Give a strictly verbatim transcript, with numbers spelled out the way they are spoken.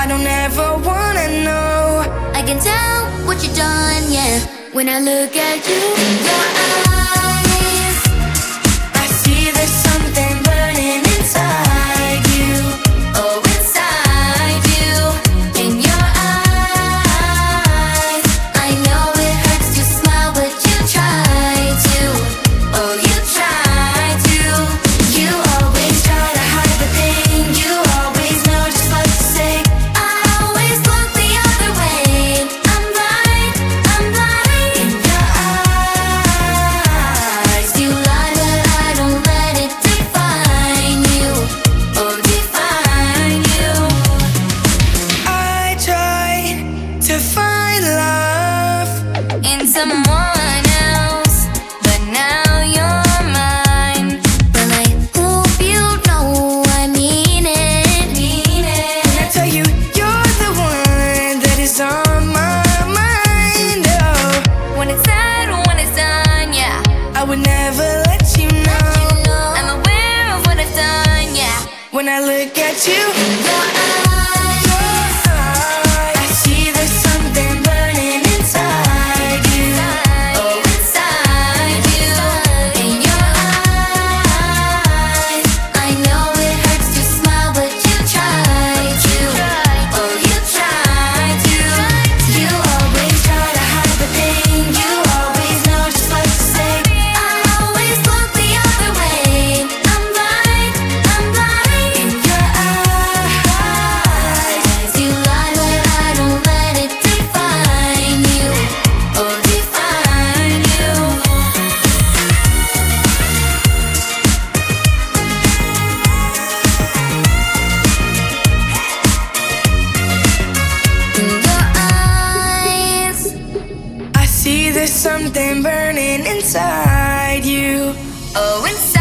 I don't ever wanna know. I can tell what you've done, yeah. When I look at you in your eyes, I see there's something burning inside you. oh, inside you, in your eyes. I know it hurts to smile, but you try to. Oh, you try to. You always try to hide the pain. You always know just what to say. I always look the other way. I'm blind, I'm blind. In your eyes, You lie, but I don't let it define you. Oh, define you. I tried to find love In someone else, but now you're mine. Well, I hope you know I mean it. Mean when I it. tell you you're the one that is on my mind. Oh, When it's said, when it's done, yeah. I would never let you know. I'm aware of what I've done, yeah. When I look at you, Your eyes, I see there's something burning inside you. oh, inside you, in your eyes. I know it hurts to smile, but you try to. Oh, you try to. You always try to hide the pain. You always know just what to say. I always look the other way. I'm blind, I'm blind. In your eyes, You lie, but I don't let it define you. Oh, define you. In your eyes, I see there's something burning inside you. oh, inside.